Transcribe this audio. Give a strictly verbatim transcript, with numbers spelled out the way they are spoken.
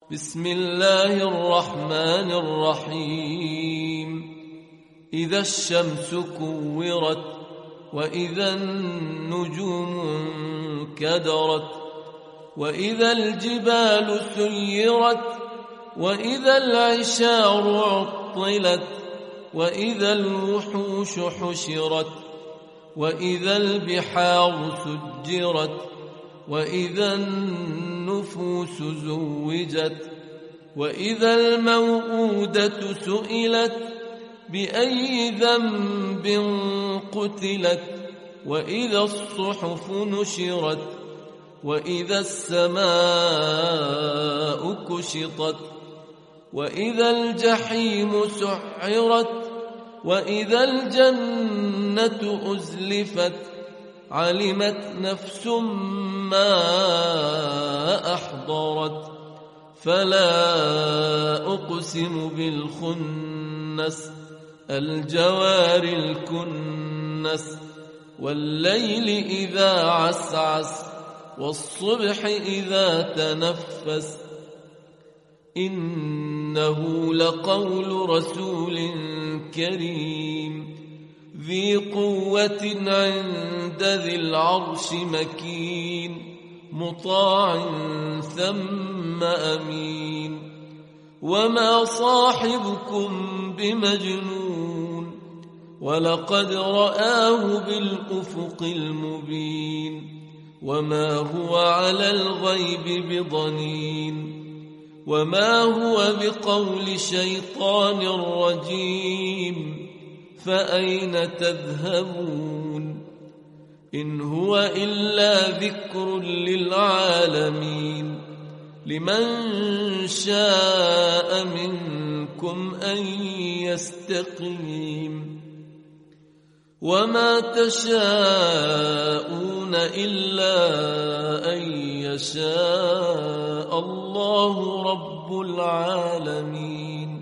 بسم الله الرحمن الرحيم إذا الشمس كورت وإذا النجوم انكدرت وإذا الجبال سيرت وإذا العشار عطلت وإذا الوحوش حشرت وإذا البحار سجرت وإذا النفوس زوجت وإذا الموءودة سئلت بأي ذنب قتلت وإذا الصحف نشرت وإذا السماء كشطت وإذا الجحيم سعرت وإذا الجنة أزلفت علمت نفس ما أحضرت فلا أقسم بالخنس الجوار الكنس والليل إذا عسعس والصبح إذا تنفس إنه لقول رسول كريم ذي قوة عند ذي العرش مكين مطاع ثم أمين وما صاحبكم بمجنون ولقد رآه بالأفق المبين وما هو على الغيب بضنين وما هو بقول شيطان رجيم فأين تذهبون إن هو إلا ذكر للعالمين لمن شاء منكم أن يستقيم وما تشاءون إلا أن يشاء الله رب العالمين.